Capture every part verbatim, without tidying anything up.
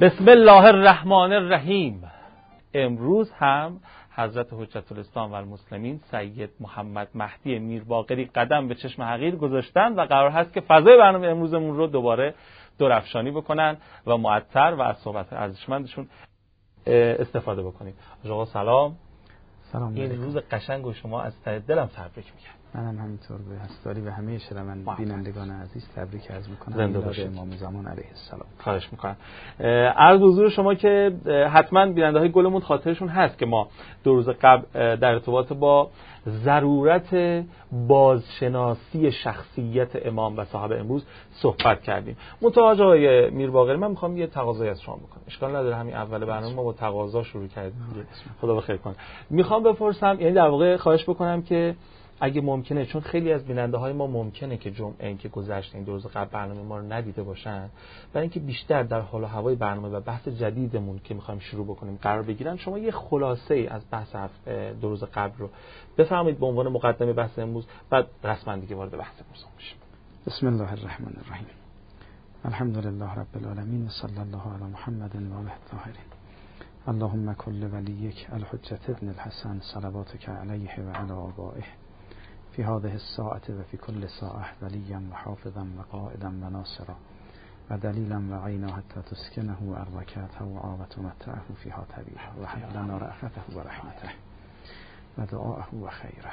بسم الله الرحمن الرحیم. امروز هم حضرت حجت الاسلام و المسلمین سید محمد مهدی میرباقری قدم به چشم حقیر گذاشتن و قرار هست که فضای برنامه امروزمون رو دوباره درفشانی بکنن و معطر و از صحبت ارزشمندشون استفاده بکنیم. آقا سلام. سلام. این روز قشنگ و شما از ته دلم تبریک میگم. منم همینطور به هستاری و همه شنوندگان بینندگان عزیز تبریک عرض میکنم. زنده باشید. امام زمان علیه السلام. خواهش میکنم. عرض حضور شما که حتما بیننده های گلمون خاطرشون هست که ما دو روز قبل در ارتباط با ضرورت بازشناسی شخصیت امام و صاحب امروز صحبت کردیم. منتها آقای میرباقری من میخوام یه تقاضایی از شما بکنم. اشکال نداره همین اول برنامه ما با تقاضا شروع کردیم. خدا بخیر کنه. میخوام بپرسم، یعنی در واقع خواهش بکنم که اگه ممکنه، چون خیلی از بیننده های ما ممکنه که جمعه این که گذشته این دو روز قبل برنامه ما رو ندیده باشن، برای اینکه بیشتر در حال و هوای برنامه و بحث جدیدمون که میخوایم شروع بکنیم قرار بگیرن، شما یه خلاصه ای از بحث دو روز قبل رو بفرمایید به عنوان مقدمه بحث امروز، بعد رسما دیگه وارد بحث امروز بشیم. بسم الله الرحمن الرحیم. الحمد لله رب العالمین و صلی الله علی محمد و آله الطاهرین. اللهم کل ولیک الحجة ابن الحسن صلواتک علیه و علی آبائه فی هذه الساعة و فی کل ساعة ولیا و حافظا و قائدا و ناصرا و دلیلا و عینا حتی تسکنه ارضکته و عاوت متعه فیها طویلا و حب لنا رأفته و رحمته و دعاءه و خیره.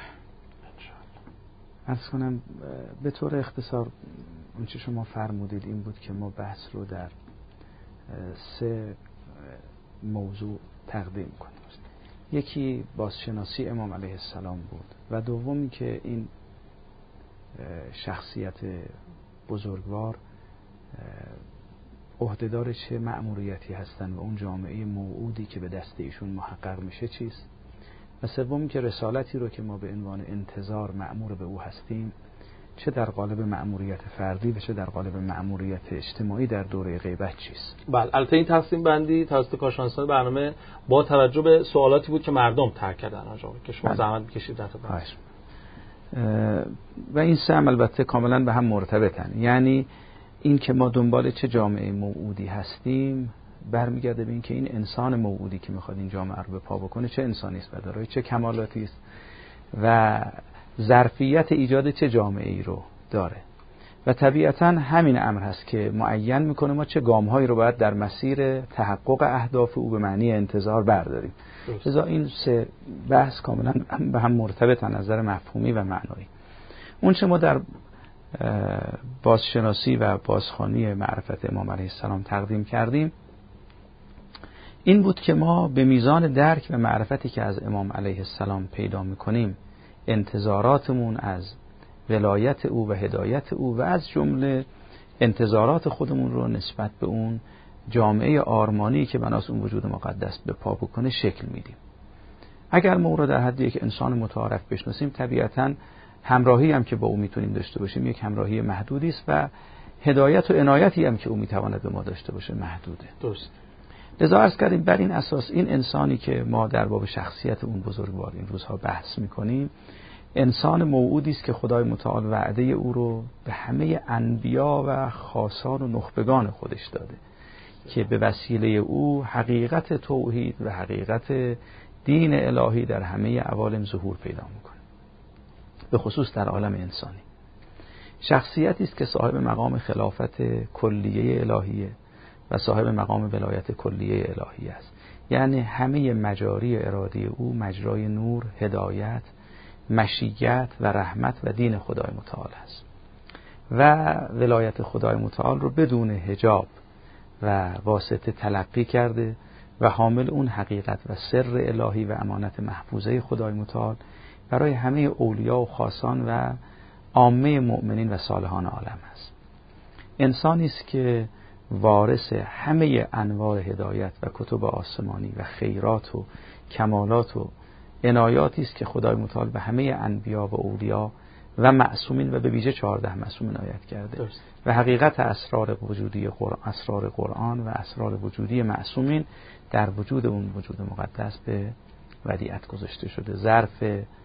عرض کنم به طور اختصار اون چه شما فرمودید این بود که ما بحث رو در سه موضوع تقدیم کنیم. یکی بازشناسی امام علیه السلام بود و دومی که این شخصیت بزرگوار عهدهدار چه مأموریتی هستند و اون جامعه موعودی که به دست ایشون محقق میشه چیست، و سومی که رسالتی رو که ما به عنوان انتظار مأمور به او هستیم چه در قالب مأموریت فردی و چه در قالب مأموریت اجتماعی در دوره غیبت چیست. بله، البته این تقسیم بندی توسط کارشناسان برنامه با توجه به سوالاتی بود که مردم طرح کردن آقا که شما زحمت بکشید در بحث. و این سه البته کاملا به هم مرتبطن. یعنی این که ما دنبال چه جامعه موعودی هستیم برمیگرده به این که این انسان موعودی که میخواد این جامعه رو به پا بکنه چه انسانی است و دارای چه کمالاتی است و ظرفیت ایجاد چه جامعه ای رو داره، و طبیعتاً همین امر هست که معین میکنه ما چه گام‌هایی رو باید در مسیر تحقق اهداف او به معنی انتظار برداریم. لذا این سه بحث کاملا به هم مرتبط از نظر مفهومی و معنایی. اون چه ما در بازشناسی و بازخوانی معرفت امام علیه السلام تقدیم کردیم این بود که ما به میزان درک و معرفتی که از امام علیه السلام پیدا میکنیم انتظاراتمون از ولایت او و هدایت او و از جمله انتظارات خودمون رو نسبت به اون جامعه آرمانی که بناس اون وجود مقدس به پا بکنه شکل میدیم. اگر ما او رو در حد یک انسان متعارف بشناسیم طبیعتاً همراهی هم که با او میتونیم داشته باشیم یک همراهی محدودی است و هدایت و عنایتی هم که او میتواند به ما داشته باشه محدوده. درست. لذا عرض کردیم بر این اساس این انسانی که ما در باب شخصیت اون بزرگوار این روزها بحث میکنیم انسان موعودی است که خدای متعال وعده او رو به همه انبیا و خاصان و نخبگان خودش داده که به وسیله او حقیقت توحید و حقیقت دین الهی در همه عوالم ظهور پیدا میکنه، به خصوص در عالم انسانی. شخصیتی است که صاحب مقام خلافت کلیه الهیه و صاحب مقام ولایت کلیه الهی است. یعنی همه مجاری ارادی او مجرای نور، هدایت، مشیت و رحمت و دین خدای متعال است و ولایت خدای متعال رو بدون حجاب و واسطه تلقی کرده و حامل اون حقیقت و سر الهی و امانت محفوظه خدای متعال برای همه اولیا و خاصان و عامه مؤمنین و صالحان عالم است. انسانی است که وارث همه انواع هدایت و کتب آسمانی و خیرات و کمالات و عنایاتی است که خدای متعال به همه انبیا و اولیا و معصومین و به ویژه چهارده معصوم عنایت کرده درست. و حقیقت اسرار وجودی قرآن، اسرار قرآن و اسرار وجودی معصومین در وجود اون وجود مقدس به ودیعت گذاشته شده. ظرف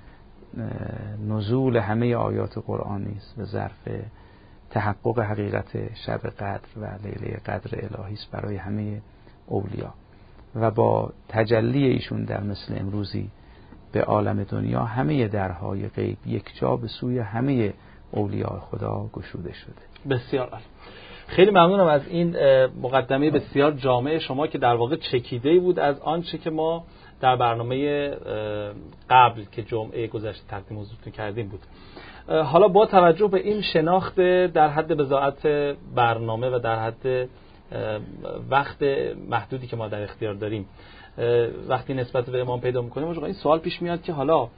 نزول همه آیات قرآنی است و ظرف تحقق حقیقت شب قدر و لیله قدر الهی است برای همه اولیا و با تجلی ایشون در مثل امروزی به عالم دنیا همه درهای غیب یک جا به سوی همه اولیاء خدا گشوده شده. بسیار عالی. خیلی ممنونم از این مقدمه بسیار جامع شما که در واقع چکیده‌ای بود از آنچه که ما در برنامه قبل که جمعه گذشته تقدیم حضورتون کردیم بود. حالا با توجه به این شناخت در حد بضاعت برنامه و در حد وقت محدودی که ما در اختیار داریم، وقتی نسبت به امام پیدا می‌کنیم این سوال پیش میاد که حالا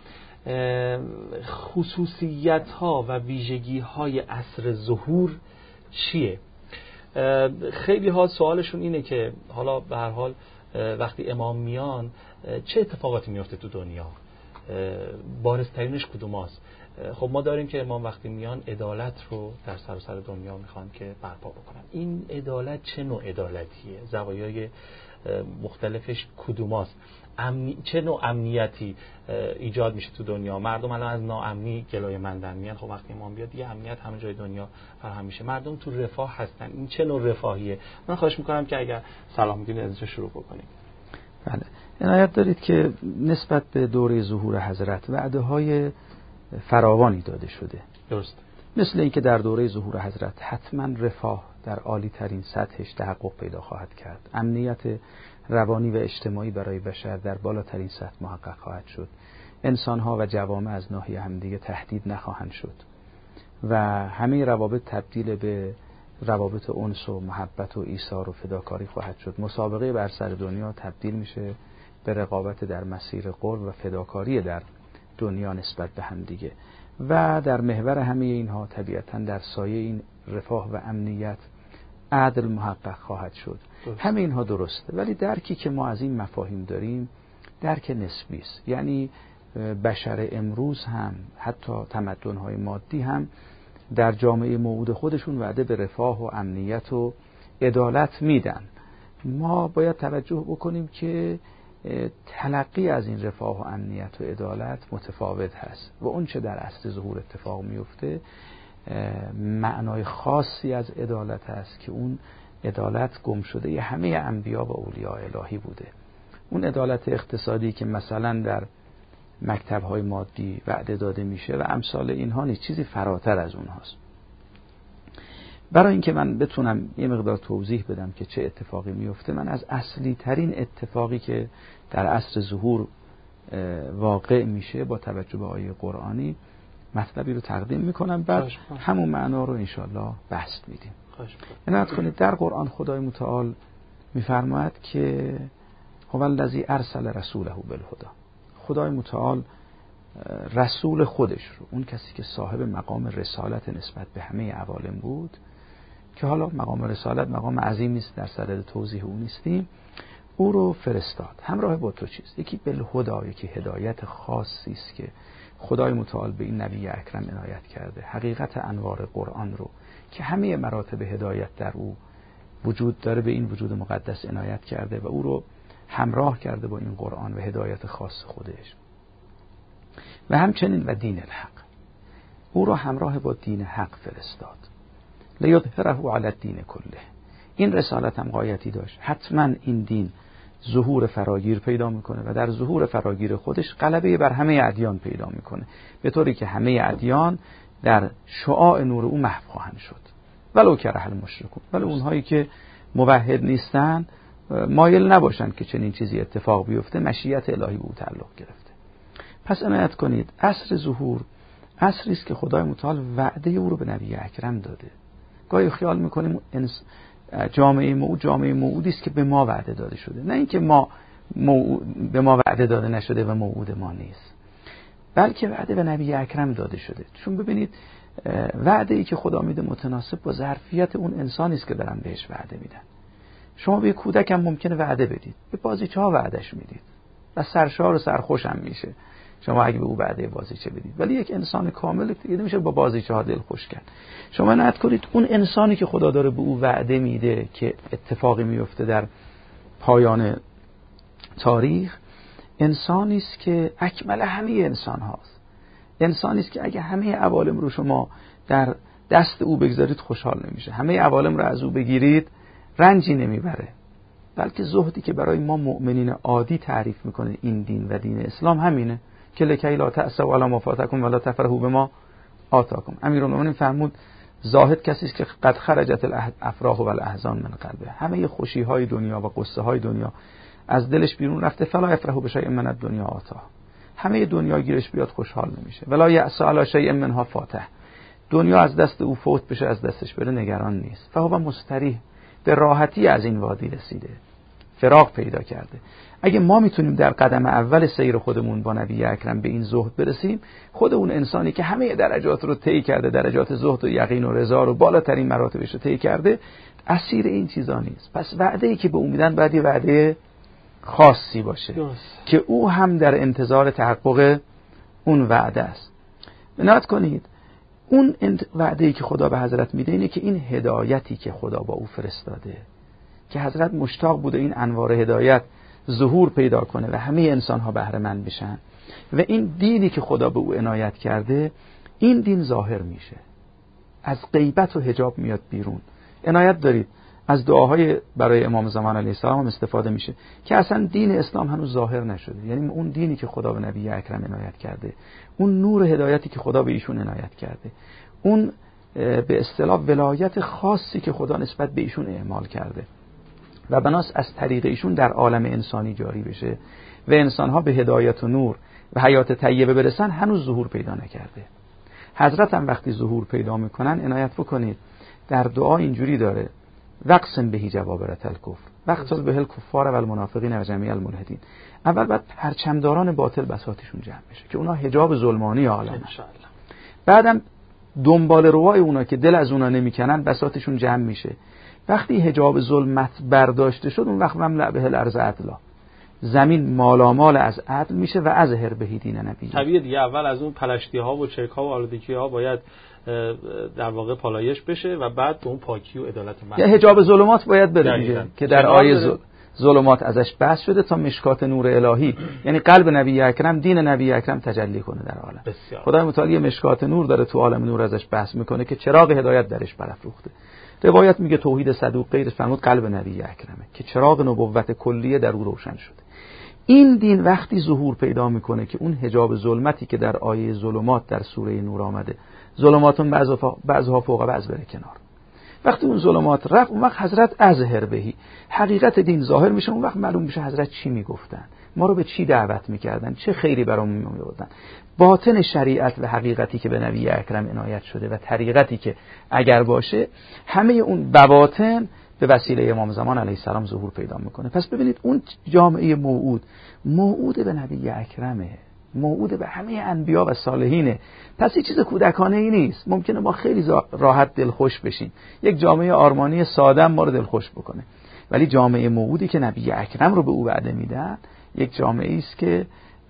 خصوصیت‌ها و ویژگی‌های عصر ظهور چیه؟ خیلی ها سوالشون اینه که حالا به هر حال وقتی امام میان چه اتفاقاتی میفته تو دنیا، بارزترینش کدوم هست؟ خب ما داریم که امام وقتی میان عدالت رو در سراسر دنیا میخوان که برپا بکنن. این عدالت چه نوع عدالتیه؟ زوایای مختلفش کدوم هست؟ امنی... چه نوع امنیتی ایجاد میشه تو دنیا؟ مردم الان از ناامنی گلای مندن میان، خب وقتی امام بیاد دیگه امنیت همه جای دنیا فراهم میشه، مردم تو رفاه هستن. این چه نوع رفاهیه؟ من خواهش میکنم که اگر صلاح میدونید از اینجا شروع بکنیم. بله، عنایت دارید که نسبت به دوره ظهور حضرت وعده های فراوانی داده شده. درست. مثل اینکه در دوره ظهور حضرت حتما رفاه در عالی ترین سطحش تحقق پیدا خواهد کرد، امنیت روانی و اجتماعی برای بشر در بالاترین سطح محقق خواهد شد، انسان‌ها و جوامع از ناحیه همدیگه تهدید نخواهند شد و همه روابط تبدیل به روابط انس و محبت و ایثار و فداکاری خواهد شد. مسابقه بر سر دنیا تبدیل میشه به رقابت در مسیر قرب و فداکاری در دنیا نسبت به همدیگه و در محور همه اینها طبیعتاً در سایه این رفاه و امنیت عدل محقق خواهد شد. درست. همه اینها درسته، ولی درکی که ما از این مفاهیم داریم درک نسبی است. یعنی بشر امروز هم حتی تمدن‌های مادی هم در جامعه موعود خودشون وعده به رفاه و امنیت و عدالت میدن. ما باید توجه بکنیم که تلقی از این رفاه و امنیت و عدالت متفاوت هست و اون چه در عصر ظهور اتفاق میفته معنای خاصی از عدالت هست که اون عدالت گم شده ی همه انبیا و اولیاء الهی بوده. اون عدالت اقتصادی که مثلا در مکتب‌های مادی وعده داده میشه و امثال اینها نیست، چیزی فراتر از اونهاست. برای اینکه من بتونم یه مقدار توضیح بدم که چه اتفاقی میفته، من از اصلی ترین اتفاقی که در عصر ظهور واقع میشه با توجه به آیه قرآنی مطلبی رو تقدیم میکنم، بعد همون معنا رو انشالله بسط میدیم. عنایت کنید در قرآن خدای متعال میفرماید که هو الذی ارسل رسوله بالهدی، خدای متعال رسول خودش رو، اون کسی که صاحب مقام رسالت نسبت به همه عوالم بود که حالا مقام رسالت مقام عظیمی است، در صدد توضیح اون نیستیم، او رو فرستاد همراه با تو چیز، یکی بالهدی، یکی هدایت خاصی است که خدای متعال به این نبی اکرم عنایت کرده، حقیقت انوار قرآن رو که همه مراتب هدایت در او وجود داره به این وجود مقدس عنایت کرده و او رو همراه کرده با این قرآن و هدایت خاص خودش. و همچنین و دین الحق، او رو همراه با دین حق فرستاد، لیظهره علی الدین کله. این رسالت هم غایتی داشت، حتما این دین ظهور فراگیر پیدا میکنه و در ظهور فراگیر خودش غلبه بر همه ادیان پیدا میکنه، به طوری که همه ادیان در شعاع نور او محو خواهند شد، ولو کره المشرکون، ولی اونهایی که موحد نیستن مایل نباشند که چنین چیزی اتفاق بیفته، مشیت الهی به او تعلق گرفته. پس عنایت کنید عصر ظهور عصری است که خدای متعال وعده او رو به نبی اکرم داده. گاهی خیال میکنیم جامعه موعود جامعه موعودی است که به ما وعده داده شده، نه اینکه ما موعود به ما وعده داده نشده و موعود ما نیست، بلکه وعده به نبی اکرم داده شده. چون ببینید وعده ای که خدا میده متناسب با ظرفیت اون انسانی است که دارن بهش وعده میدن. شما به کودک هم ممکنه وعده بدید، به بازیچه ها وعدهش میدید و سرشار و سرخوش هم میشه شما اگه به او وعده بازیچه بدید، ولی یک انسان کامل دیگه نمیشه با بازیچه ها دل خوش کرد. شما نت کنید اون انسانی که خدا داره به او وعده میده که اتفاقی میفته در پایان تاریخ، انسانی است که اکمل همه انسان هاست، انسانی است که اگه همه عوالم رو شما در دست او بگذارید خوشحال نمیشه، همه عوالم رو از او بگیرید رنجی نمیبره، بلکه زهدی که برای ما مؤمنین عادی تعریف میکنه این دین و دین اسلام همینه که لکی لا تأسوا علی ما فاتکم ولا تفرحوا بما آتاکم. امیرالمومنین فرمود زاهد کسی است که قد خرجت الافراح و الاحزان من قلبه، همه خوشی های دنیا و قصه های دنیا از دلش بیرون رفته. فلا یفرح بشیء من الدنیا آتا، همه دنیا گیرش بیاد خوشحال نمیشه. ولا یأس علی شیء منها فاتح، دنیا از دست او فوت بشه از دستش بره نگران نیست. فهو مستریح، به راحتی از این وادی رسیده، فراغ پیدا کرده. اگه ما میتونیم در قدم اول سیر خودمون با نبی اکرم به این زهد برسیم، خود اون انسانی که همه درجات رو طی کرده، درجات زهد و یقین و رضا رو بالاترین مراتبش رو طی کرده، اسیر این چیزا نیست. پس وعده‌ای که به او میدن باید یه وعده خاصی باشه دوست. که او هم در انتظار تحقق اون وعده است. عنایت کنید اون وعده‌ای که خدا به حضرت میده اینه که این هدایتی که خدا با او فرستاده، که حضرت مشتاق بوده این انوار هدایت ظهور پیدا کنه و همه انسان ها بهره مند بشن، و این دینی که خدا به او عنایت کرده، این دین ظاهر میشه، از غیبت و حجاب میاد بیرون. عنایت دارید از دعاهای برای امام زمان علیه السلام هم استفاده میشه که اصلا دین اسلام هنوز ظاهر نشده، یعنی اون دینی که خدا به نبی اکرم عنایت کرده، اون نور هدایتی که خدا به ایشون عنایت کرده، اون به اصطلاح ولایت خاصی که خدا نسبت به ایشون اعمال کرده و بناس از طریق ایشون در عالم انسانی جاری بشه و انسانها به هدایت و نور و حیات طیبه برسن، هنوز ظهور پیدا نکرده. حضرت هم وقتی ظهور پیدا میکنن عنایت بکنید در دعا اینجوری داره: وقسم بهی جوابرت الکفر وقتل به الکفار و المنافقین و جمیع الملحدین. اول باید پرچمداران باطل بساطشون جمع بشه که اونا حجاب ظلمانی عالم، بعدم دنبال روای اونا که دل از اونا نمیکنن بساطشون جمع میشه. وقتی حجاب ظلمت برداشته شد، اون وقت مملأ به الارض عدلا، زمین مالامال از عدل میشه و از هر بهی دین نبی. طبیعیه دیگه، اول از اون پلشتی ها و چرک ها و آلودگی ها باید در واقع پالایش بشه و بعد به اون پاکی و عدالت محض. یا حجاب ظلمات باید بره دیگه که در آیه ظلمات ازش بحث شده تا مشکات نور الهی، یعنی قلب نبی اکرم، دین نبی اکرم تجلی کنه در عالم. خدای متعال مشکات نور داره تو عالم نور ازش بحث میکنه که چراغ هدایت درش برافروخته. روایت میگه توحید صدوق غیر فرمود قلب نبی اکرمه که چراغ نبوت کلیه در او روشن شده. این دین وقتی ظهور پیدا میکنه که اون حجاب ظلمتی که در آیه ظلمات در سوره نور آمده، ظلماتون بعضها فوق بعض بره کنار، وقتی اون ظلمات رفت، اون وقت حضرت ازهر بهی، حقیقت دین ظاهر میشه. اون وقت معلوم میشه حضرت چی میگفتن، ما رو به چی دعوت میکردن، چه خیری برامون میآوردن. باطن شریعت و حقیقتی که به نبی اکرم عنایت شده و طریقتی که اگر باشه، همه اون بواطن به وسیله امام زمان علیه السلام ظهور پیدا میکنه. پس ببینید اون جامعه موعود موعود به نبی اکرمه، موعود به همه انبیا و صالحینه. پس این چیز کودکانه ای نیست. ممکنه ما خیلی راحت دلخوش بشیم، یک جامعه آرمانی ساده ما رو دلخوش بکنه، ولی جامعه موعودی که نبی اکرم رو به او وعده میدن، یک جامعه است که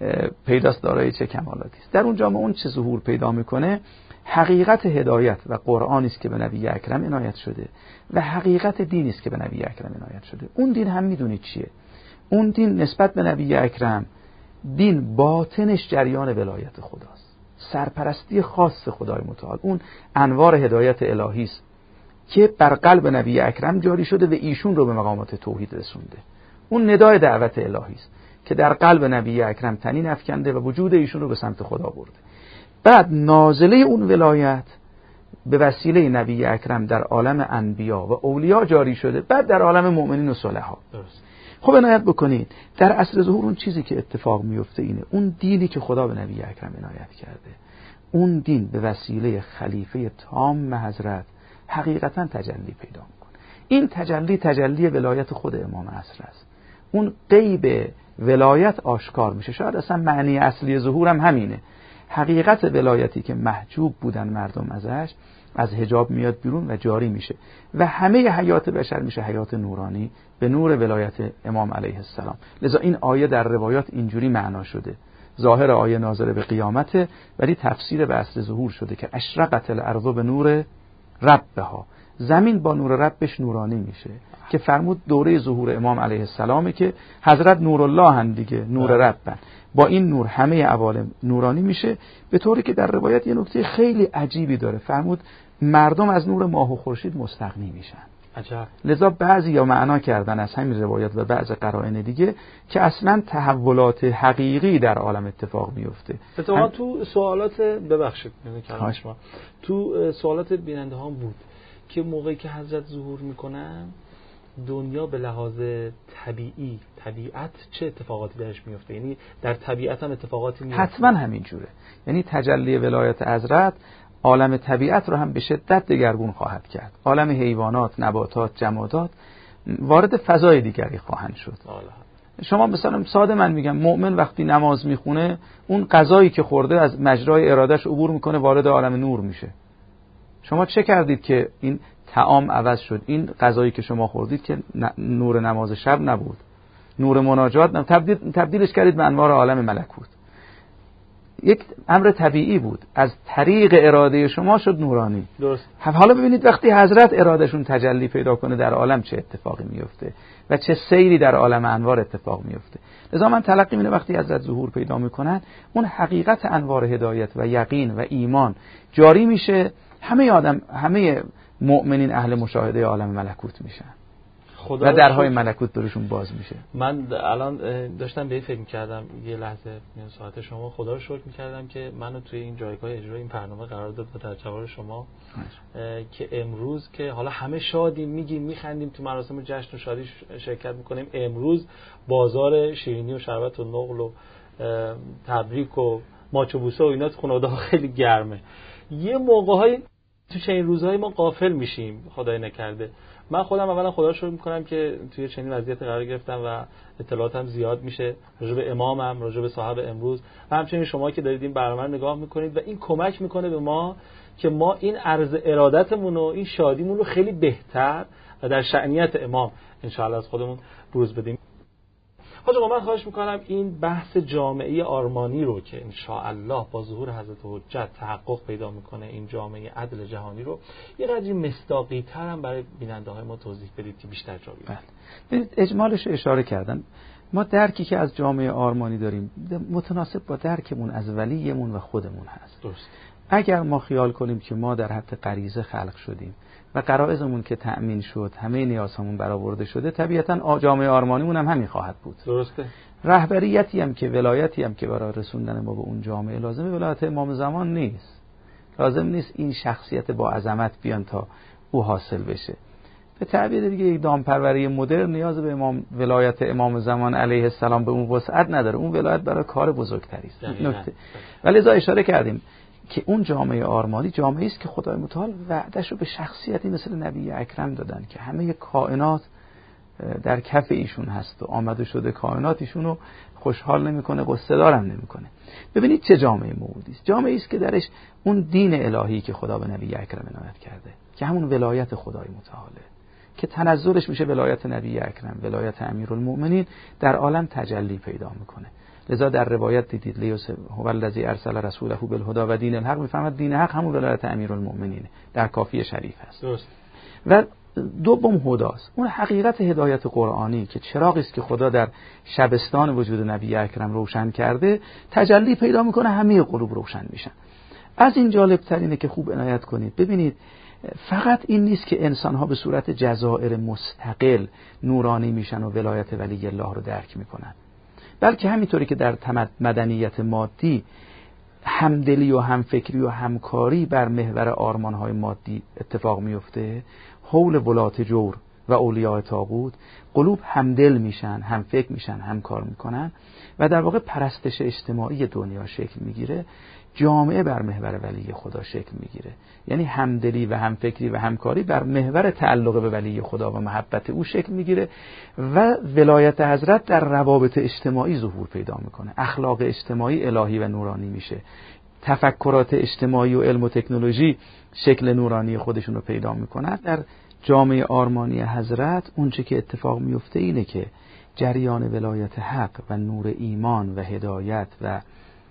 پیداست دارای چه کمالاتی است. در اون جامعه اون چه ظهور پیدا میکنه، حقیقت هدایت و قرآنی است که به نبی اکرم عنایت شده و حقیقت دینی است که به نبی اکرم عنایت شده. اون دین هم میدونید چیه؟ اون دین نسبت به نبی اکرم، دین باطنش جریان ولایت خداست، سرپرستی خاص خدای متعال، اون انوار هدایت الهی است که بر قلب نبی اکرم جاری شده و ایشون رو به مقامات توحید رسونده. اون ندای دعوت الهی است که در قلب نبی اکرم تنین افکنده و وجود ایشون رو به سمت خدا برده. بعد نازله اون ولایت به وسیله نبی اکرم در عالم انبیا و اولیا جاری شده، بعد در عالم مؤمنین و صالحا. خب عنایت بکنید در عصر ظهور اون چیزی که اتفاق میفته اینه، اون دینی که خدا به نبی اکرم عنایت کرده، اون دین به وسیله خلیفه تام حضرت حقیقتا تجلی پیدا میکنه. این تجلی تجلی ولایت خود امام عصر است. اون غیب ولایت آشکار میشه. شاید اصلا معنی اصلی ظهور هم همینه. حقیقت ولایتی که محجوب بودن مردم ازش، از حجاب میاد بیرون و جاری میشه و همه حیات بشر میشه حیات نورانی به نور ولایت امام علیه السلام. لذا این آیه در روایات اینجوری معنا شده. ظاهر آیه ناظر به قیامته، ولی تفسیر به اصل ظهور شده که اشرقت الارض به نور ربها، زمین با نور ربش نورانی میشه که فرمود دوره ظهور امام علیه السلامه که حضرت نورالله هم دیگه، نور ربن، با این نور همه عوالم نورانی میشه. به طوری که در روایت یه نکته خیلی عجیبی داره، فرمود مردم از نور ماه و خورشید مستغنی میشن. عجب. لذا بعضی یا معنا کردن از همین روایات و بعض قرائن دیگه که اصلا تحولات حقیقی در عالم اتفاق میفته. اتفاقا هم... تو سوالات ببخشید کلام شما تو سوالات بیننده ها بود که موقعی که حضرت ظهور میکنن دنیا به لحاظ طبیعی طبیعت چه اتفاقاتی درش میفته، یعنی در طبیعت هم اتفاقاتی میفته؟ حتما همین جوره. یعنی تجلی ولایت حضرت عالم طبیعت رو هم به شدت دگرگون خواهد کرد. عالم حیوانات، نباتات، جمادات وارد فضای دیگری خواهند شد. شما مثلا ساده من میگم مؤمن وقتی نماز میخونه اون غذایی که خورده از مجرای ارادش عبور میکنه وارد عالم نور میشه. شما چه کردید که این طعام عوض شد؟ این غذایی که شما خوردید که نور نماز شب نبود، نور مناجات نبود، تبدیل تبدیلش کردید به انوار عالم ملکوت. یک امر طبیعی بود، از طریق اراده شما شد نورانی. درست. حالا ببینید وقتی حضرت ارادهشون تجلی پیدا کنه در عالم چه اتفاقی میفته و چه سیری در عالم انوار اتفاق میفته. لذا من تلقی اینه وقتی حضرت ظهور پیدا میکنن اون حقیقت انوار هدایت و یقین و ایمان جاری میشه، همه آدم همه مؤمنین اهل مشاهده عالم ملکوت میشن و درهای ملکوت برشون باز میشه. من الان داشتم به این فکر می‌کردم یه لحظه میون ساعت شما، خدا رو شکر می‌کردم که منو توی این جایگاه اجرای این برنامه قرار داد و در جوار شما که امروز که حالا همه شادیم میگیم میخندیم تو مراسم جشن و شادی شرکت میکنیم، امروز بازار شیرینی و شربت و نقل و تبریک و ماچ و بوسه و اینا تو خانواده خیلی گرمه. یه موقع‌های تو چنین روزهای ما غافل میشیم، خدای نکرده. من خودم اولا خدا رو شکر میکنم که توی چنین وضعیت قرار گرفتم و اطلاعاتم زیاد میشه راجع به امامم، راجع به صاحب امروز و همچنین شما که دارید این برنامه رو نگاه میکنید و این کمک میکنه به ما که ما این عرض ارادتمون و این شادیمون رو خیلی بهتر و در شأنیت امام انشاءالله از خودمون بروز بدیم. حاجا من خواهش میکنم این بحث جامعه آرمانی رو که انشاءالله با ظهور حضرت حجت تحقق پیدا میکنه، این جامعه عدل جهانی رو یه قدری مصداقی تر هم برای بیننده های ما توضیح بدید که بیشتر جا بیاره. ببینید اجمالش رو اشاره کردن. ما درکی که از جامعه آرمانی داریم متناسب با درکمون از ولیمون و خودمون هست. درست. اگر ما خیال کنیم که ما در حد غریزه خلق شدیم و غرایزمون که تأمین شد، همه نیازمون برآورده شده، طبیعتاً جامعه آرمانیمون هم همین خواهد بود. درسته. رهبریتی هم که ولایتی هم که برای رسوندن ما به اون جامعه لازمه ولایت امام زمان نیست. لازم نیست این شخصیت با عظمت بیان تا او حاصل بشه. به تعبیر دیگه یک دامپروری مدرن نیاز به امام ولایت امام زمان علیه السلام به اون وسعت نداره. اون ولایت برای کار بزرگتری است. نکته. ولی ذا اشاره کردیم که اون جامعه آرمانی جامعه است که خدای متعال وعده‌شو به شخصیتی مثل نبی اکرم دادن که همه کائنات در کف ایشون هست و آمده شده کائنات ایشونو خوشحال نمیکنه، قصه دارم نمیکنه. ببینید چه جامعه موعودی است. جامعه است که درش اون دین الهی که خدا به نبی اکرم عنایت کرده که همون ولایت خدای متعاله که تنزلش میشه ولایت نبی اکرم، ولایت امیرالمؤمنین در عالم تجلی پیدا میکنه. لذا در روایت دیدید لیوس هو الذی ارسل رسوله بالهدی و دین الحق، میفهمد دین حق همون ولایت امیرالمؤمنین در کافی شریف هست. درست. و دوم هداست، اون حقیقت هدایت قرآنی که چراغی است که خدا در شبستان وجود نبی اکرم روشن کرده، تجلی پیدا میکنه، همه قلوب روشن میشن. از این جالب ترینه که خوب عنایت کنید. ببینید فقط این نیست که انسان‌ها به صورت جزائر مستقل نورانی میشن و ولایت ولی الله رو درک میکنن، بلکه همینطوری که در مدنیت مادی همدلی و همفکری و همکاری بر محور آرمان‌های مادی اتفاق میفته، حول ولات جور و اولیاء طاغوت قلوب همدل میشن، همفکر میشن، همکار میکنن و در واقع پرستش اجتماعی دنیا شکل میگیره، جامعه بر محور ولی خدا شکل میگیره. یعنی همدلی و همفکری و همکاری بر محور تعلق به ولی خدا و محبت او شکل میگیره و ولایت حضرت در روابط اجتماعی ظهور پیدا میکنه. اخلاق اجتماعی الهی و نورانی میشه. تفکرات اجتماعی و علم و تکنولوژی شکل نورانی خودشون رو پیدا میکنن. در جامعه آرمانی حضرت اون چه که اتفاق میفته اینه که جریان ولایت حق و نور ایمان و هدایت و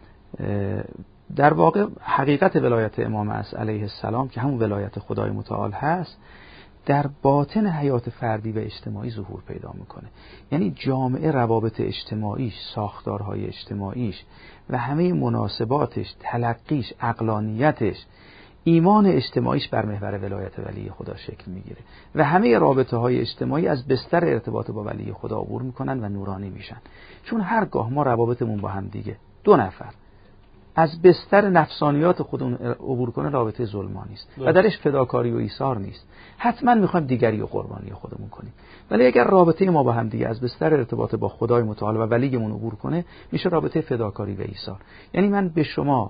در واقع حقیقت ولایت امام است علیه السلام که همون ولایت خدای متعال هست، در باطن حیات فردی و اجتماعی ظهور پیدا میکنه. یعنی جامعه روابط اجتماعیش، ساختارهای اجتماعیش و همه مناسباتش، تلقیش، عقلانیتش، ایمان اجتماعیش بر محور ولایت ولی خدا شکل میگیره و همه رابطه های اجتماعی از بستر ارتباط با ولی خدا عبور میکنن و نورانی میشن. چون هرگاه ما روابطمون با هم دیگه دو نفر از بستر نفسانیات خودمون عبور کنه، رابطه ظلمانی است و درش فداکاری و ایثار نیست. حتما میخوایم دیگری و قربانی خودمون کنیم، ولی اگر رابطه ما با هم دیگه از بستر ارتباط با خدای متعال و ولیمون عبور کنه، میشه رابطه فداکاری و ایثار. یعنی من به شما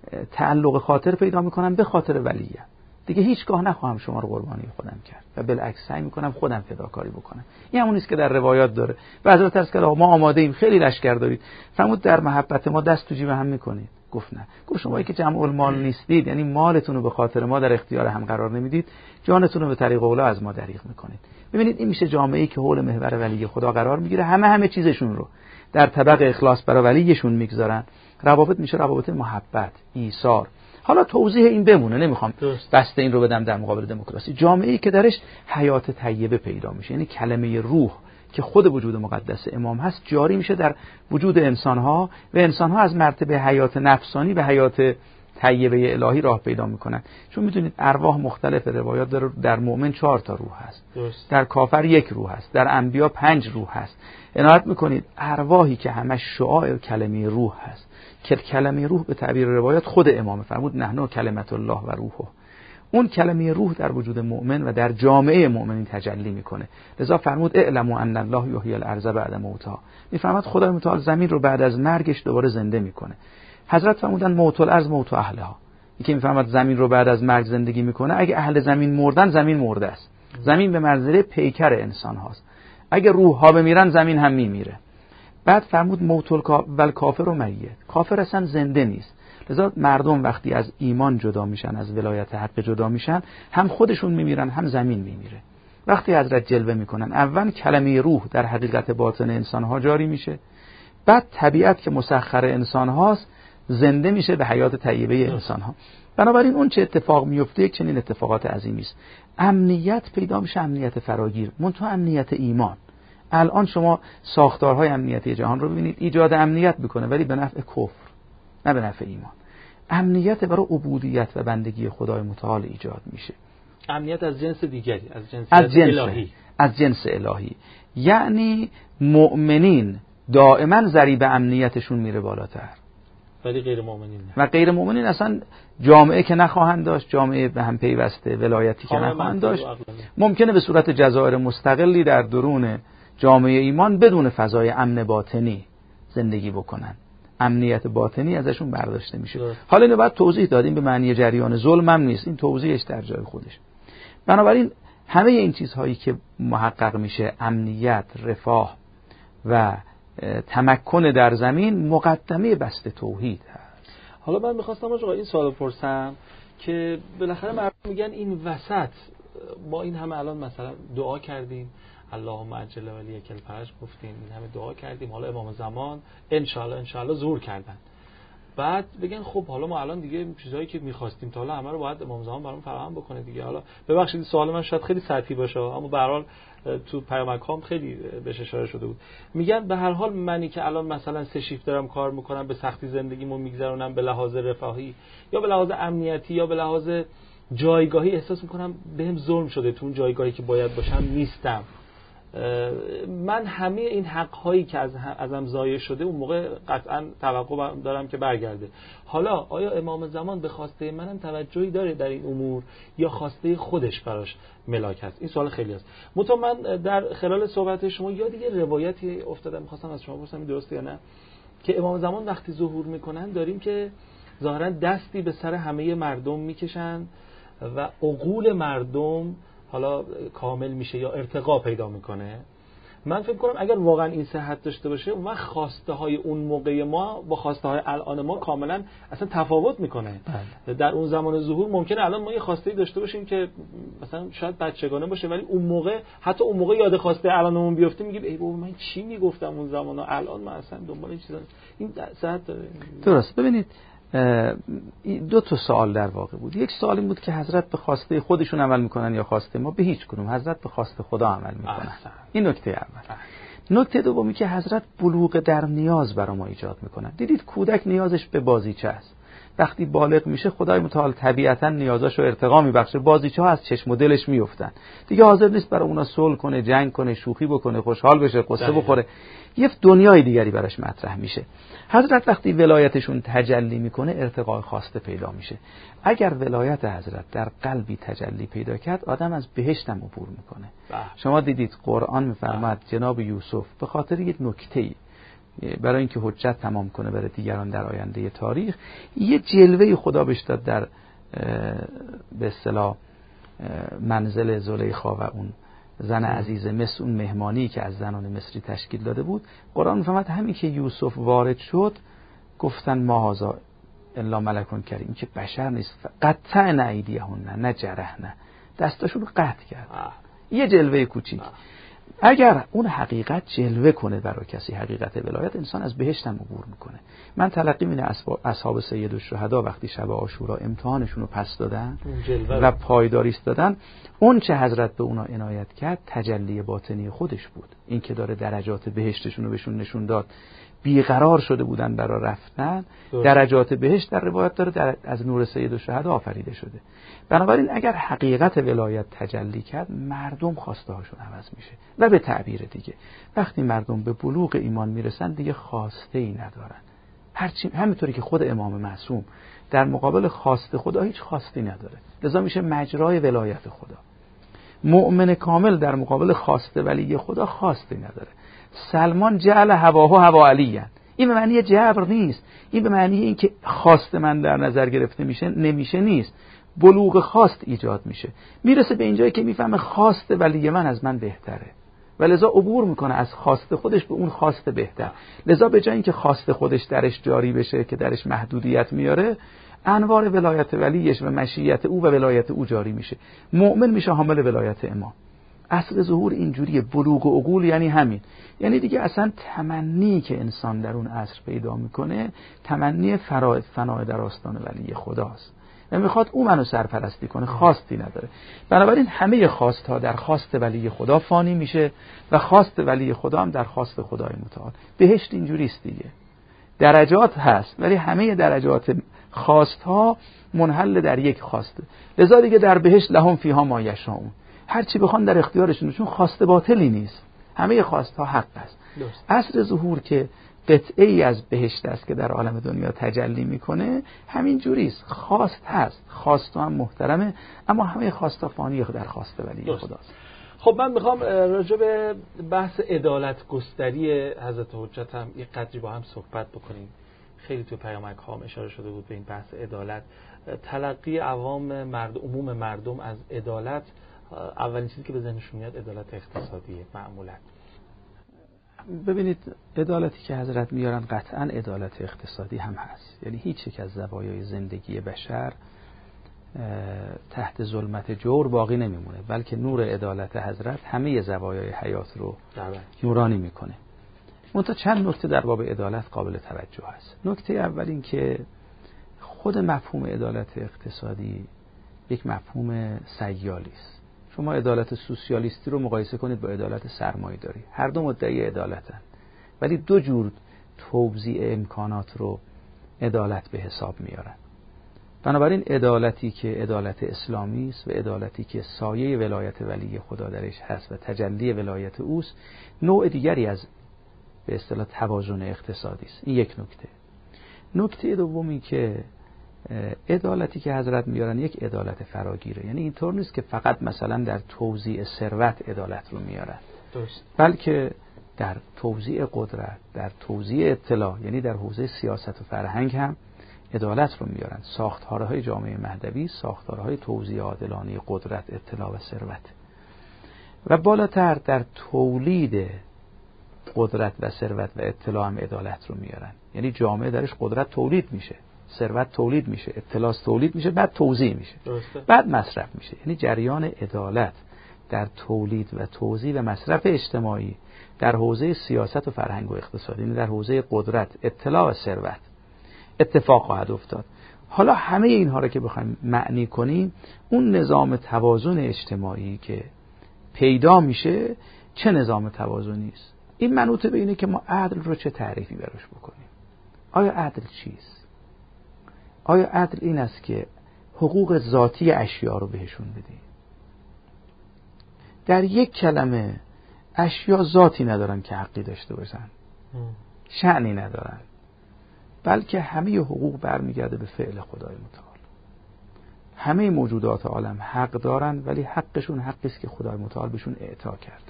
تعلق خاطر پیدا میکنم به خاطر ولیه، دیگه هیچگاه نخواهم شما رو قربانی خودم کرد و بالعکس سعی میکنم خودم فداکاری بکنم. این همون است که در روایات داره و حضرت عرض کردند ما آماده ایم، خیلی لشکر دارید، فرمود در محبت ما دست تو جیب هم میکنید. گفت نه. گفت شما که جمع المال نیستید، یعنی مالتون رو به خاطر ما در اختیار هم قرار نمیدید، جانتون رو به طریق اولا از ما دریغ میکنید. ببینید این میشه جامعه‌ای که حول محور ولی خدا قرار میگیره، همه همه چیزشون رو در طبق اخلاص برای ولیشون میگذارن. روابط میشه روابط محبت، ایثار. حالا توضیح این بمونه، نمیخوام بسته این رو بدم در مقابل دموکراسی. جامعه‌ای که درش حیات طیبه پیدا میشه، یعنی کلمه روح که خود وجود مقدس امام هست جاری میشه در وجود انسانها و انسانها از مرتبه حیات نفسانی به حیات طیبه الهی راه پیدا میکنن. چون میدونید ارواح مختلف، روایات داره در مؤمن چهار تا روح هست، درست. در کافر یک روح هست، در انبیا پنج روح هست. عنایت میکنید ارواحی که همش شعاع کلمه روح هست، که کلمه روح به تعبیر روایات خود امام فرمود نحنو کلمت الله و روحه، اون کلمه روح در وجود مؤمن و در جامعه مؤمنین تجلی میکنه. لذا فرمود اعلموا ان الله یحیی الارض بعد موتها. میفرماد خدای متعال زمین رو بعد از مرگش دوباره زنده میکنه. حضرت فرمودن موت الارض موت اهلها. یکی میفرماد زمین رو بعد از مرگ زندگی میکنه. اگه اهل زمین مردن، زمین مرده است. زمین به منزله پیکر انسان هاست. اگه روح ها بمیرن، زمین هم میمیره. بعد فرمود موت الکافر و میت. کافر اصلا زنده نیست. لذا مردم وقتی از ایمان جدا میشن، از ولایت حق جدا میشن، هم خودشون میمیرن، هم زمین میمیره. وقتی حضرت جلوه میکنن، اول کلمه روح در حقیقت باطن انسانها جاری میشه، بعد طبیعت که مسخر انسانهاست زنده میشه به حیات طیبه انسانها. بنابراین اون چه اتفاق میفته یک چنین اتفاقات عظیمی است. امنیت پیدا میشه، امنیت فراگیر، منتها امنیت ایمان. الان شما ساختارهای امنیتی جهان رو ببینید، ایجاد امنیت میکنه ولی به نفع کفر، نه به نفع ایمان. امنیت برای عبودیت و بندگی خدای متعال ایجاد میشه. امنیت از جنس دیگری، از جنس, از جنس الهی، از جنس الهی. یعنی مؤمنین دائما ضریب امنیتشون میره بالاتر، ولی غیر مؤمنین نه. و غیر مؤمنین اصلا جامعه که نخواهند داشت، جامعه به هم پیوسته، ولایتی که نخواهند داشت، ممکنه به صورت جزایر مستقلی در درون جامعه ایمان بدون فضای امن باطنی زندگی بکنن. امنیت باطنی ازشون برداشته میشه. ده. حالا اینو باید توضیح دادیم، به معنی جریان ظلم هم نیست، این توضیحش در جای خودش. بنابراین همه این چیزهایی که محقق میشه، امنیت، رفاه و تمکن در زمین، مقدمه بسط توحید هست. حالا من میخواستم آقا این سوال بپرسم که بالاخره مردم میگن این وسط با این همه الان مثلا دعا کردیم، اللهم عجل ولیک الفرج گفتیم، این همه دعا کردیم، حالا امام زمان ان شاء الله ان شاء الله ظهور کردن، بعد بگن خب حالا ما الان دیگه چیزایی که می‌خواستیم تا حالا همه رو باید امام زمان برام فراهم بکنه دیگه. حالا ببخشید سوال من شاید خیلی سطحی باشه، اما به هر حال تو پیامکام خیلی بهش اشاره شده بود. میگن به هر حال منی که الان مثلا سه شیفت دارم کار میکنم، به سختی زندگیمو میگذرونم، به لحاظ رفاهی یا به لحاظ امنیتی یا به لحاظ جایگاهی احساس میکنم بهم ظلم شده، تو اون جایگاهی که باید باشم نیستم. من همه این حق‌هایی که از ازم ضایع شده اون موقع قطعاً توقع دارم که برگرده. حالا آیا امام زمان به خواسته منم توجهی داره در این امور یا خواسته خودش براش ملاک هست؟ این سوال خیلی است. متأ من در خلال صحبت شما یا دیگه روایتی افتادم، می‌خواستم از شما بپرسم درسته یا نه، که امام زمان وقتی ظهور میکنن داریم که ظاهراً دستی به سر همه مردم میکشن و عقول مردم حالا کامل میشه یا ارتقا پیدا میکنه. من فکر کنم اگر واقعا این صحت داشته باشه، اون وقت خواسته های اون موقع ما با خواسته های الان ما کاملا اصلا تفاوت میکنه. بله. در اون زمان ظهور ممکنه الان ما یه خواسته داشته باشیم که مثلا شاید بچگانه باشه، ولی اون موقع حتی اون موقع یاد خواسته الانمون بیفته میگیم ای بابا من چی میگفتم اون زمان و الان من اصلا دنبال این چیزا. این صحت داره. درست. ببینید دو تا سوال در واقع بود. یک سوال این بود که حضرت به خواسته خودشون عمل میکنن یا خواسته ما؟ به هیچ کدوم. حضرت به خواسته خدا عمل میکنن. این نکته اول. نکته دومی که حضرت بلوغ در نیاز برای ما ایجاد میکنن. دیدید کودک نیازش به بازیچه است، وقتی بالغ میشه خدای متعال طبیعتا نیازاشو ارتقا میبخشه، بازیچه ها از چشم و دلش میافتن، دیگه حاضر نیست برای اونا صلح کنه، جنگ کنه، شوخی بکنه، خوشحال بشه، قصه بخوره، یه دنیای دیگری براش مطرح میشه. حضرت وقتی ولایتشون تجلی میکنه ارتقاء خواسته پیدا میشه. اگر ولایت حضرت در قلبی تجلی پیدا کرد آدم از بهشت هم عبور میکنه. شما دیدید قرآن میفرماد جناب یوسف به خاطر یک نکته‌ای برای اینکه حجت تمام کنه برای دیگران در آینده تاریخ، یه جلوه خدا بهش داد در به اصطلاح منزل زلیخا و اون زن عزیز مصر، اون مهمانی که از زنان مصری تشکیل داده بود. قرآن میفرماد همین که یوسف وارد شد گفتن ما هذا الا ملک کریم، که بشر نیست، قطع ایدیهن، نه نه جرح، نه دستاشون رو قطع کرد. یه جلوه کوچیک. اگر اون حقیقت جلوه کنه برای کسی، حقیقت ولایت، انسان از بهشت هم عبور میکنه. من تلقی می‌کنم اصحاب سید الشهدا وقتی شب عاشورا امتحانشون رو پس دادن و پایداری دادن، اون چه حضرت به اونا عنایت کرد تجلی باطنی خودش بود. این که داره درجات بهشتشون رو بهشون نشون داد، بیقرار شده بودن برای رفتن، درجات بهشت در روایت داره در از نور سید الشهدا آفریده شده. بنابراین اگر حقیقت ولایت تجلی کرد مردم خواسته هاشون عوض میشه. و به تعبیر دیگه وقتی مردم به بلوغ ایمان میرسن دیگه خواسته ای ندارن، هرچی، همینطوری که خود امام معصوم در مقابل خواست خدا هیچ خواستی نداره، لذا میشه مجرای ولایت خدا. مؤمن کامل در مقابل خواست ولی خدا خواستی نداره. سلمان جعل هواه هوا علیه، این به معنی جبر نیست، این به معنی این که خواست من در نظر گرفته میشه نمیشه نیست، بلوغ خواست ایجاد میشه، میرسه به اینجایی که میفهمه خواست ولی من از من بهتره و لذا عبور میکنه از خواست خودش به اون خواست بهتر. لذا به جای اینکه خواست خودش درش جاری بشه که درش محدودیت میاره، انوار ولایت ولیش و مشیت او و ولایت او جاری میشه، مؤمن میشه حامل ولایت امام. اصل ظهور اینجوریه. بلوغ و عقول یعنی همین، یعنی دیگه اصلا تمنی که انسان در اون عصر پیدا میکنه تمنی فرائض فنای در آستان ولی خداست و میخواد او منو سرپرستی کنه، خواستی نداره. بنابراین همه خواستها در خواست ولی خدا فانی میشه و خواست ولی خدا هم در خواست خدای متعال. بهشت اینجوریست دیگه، درجات هست ولی همه درجات خواستها منحل در یک خواسته. لذا دیگه در بهشت لهم فیها ما یشاؤون، هر چی بخوان در اختیارشون، چون خواسته باطلی نیست، همه خواستها حق است. عصر ظهور که قطعه ای از بهشت است که در عالم دنیا تجلی میکنه، همین جوریست، خواست هست، خواست هم محترمه، اما همه خواستها فانی در خواست ولی خداست. خب من میخوام راجع به بحث عدالت گستری حضرت حجت هم یک قدری با هم صحبت بکنیم. خیلی تو پیامک ها اشاره شده بود به این بحث عدالت. تلقی عوام مرد عموم مردم از عدالت، اولین چیزی که به ذهنشون میاد عدالت اقتصادیه معمولا. ببینید عدالتی که حضرت میارن قطعا عدالت اقتصادی هم هست، یعنی هیچ یک از زوایای زندگی بشر تحت ظلمت جور باقی نمیمونه، بلکه نور عدالت حضرت همه زوایای حیات رو نورانی میکنه. منتها چند نکته در باب عدالت قابل توجه هست. نکته اول این که خود مفهوم عدالت اقتصادی یک مفهوم سیالی است. شما عدالت سوسیالیستی رو مقایسه کنید با عدالت سرمایه‌داری، هر دو مدعی عدالتن ولی دو جور توزیع امکانات رو عدالت به حساب میارن. بنابراین عدالتی که عدالت اسلامی است و عدالتی که سایه ولایت ولی خدا درش هست و تجلی ولایت اوست، نوع دیگری از به اصطلاح توازن اقتصادی است. این یک نکته. نکته دومی که عدالتی که حضرت میارن یک عدالت فراگیره، یعنی اینطور نیست که فقط مثلا در توزیع ثروت عدالت رو میارن، درست، بلکه در توزیع قدرت، در توزیع اطلاع، یعنی در حوزه سیاست و فرهنگ هم عدالت رو میارن. ساختارهای جامعه مهدوی ساختارهای توزیع عادلانه قدرت، اطلاع و ثروت. و بالاتر در تولید قدرت و ثروت و اطلاع هم عدالت رو میارن، یعنی جامعه درش قدرت تولید میشه، ثروت تولید میشه، اطلاع تولید میشه، بعد توزیع میشه، درسته، بعد مصرف میشه. یعنی جریان عدالت در تولید و توزیع و مصرف اجتماعی در حوزه سیاست و فرهنگ و اقتصاد، یعنی در حوزه قدرت، اطلاع و ثروت اتفاق خواهد افتاد. حالا همه اینها رو که بخوایم معنی کنیم، اون نظام توازن اجتماعی که پیدا میشه چه نظام توازنی است؟ این منوط به اینه که ما عدل رو چه تعریفی براش بکنیم. آیا عدل چیست؟ آیا عدل این است که حقوق ذاتی اشیا رو بهشون بدی؟ در یک کلمه اشیا ذاتی ندارن که حقی داشته باشن، شأنی ندارن، بلکه همه حقوق برمیگرده به فعل خدای متعال. همه موجودات عالم حق دارن، ولی حقشون حقی است که خدای متعال بهشون اعطا کرده.